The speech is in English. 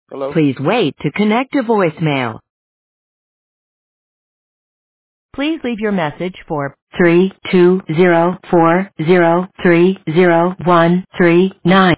Hello? Please wait to connect to voicemail. Please leave your message for 32040300139.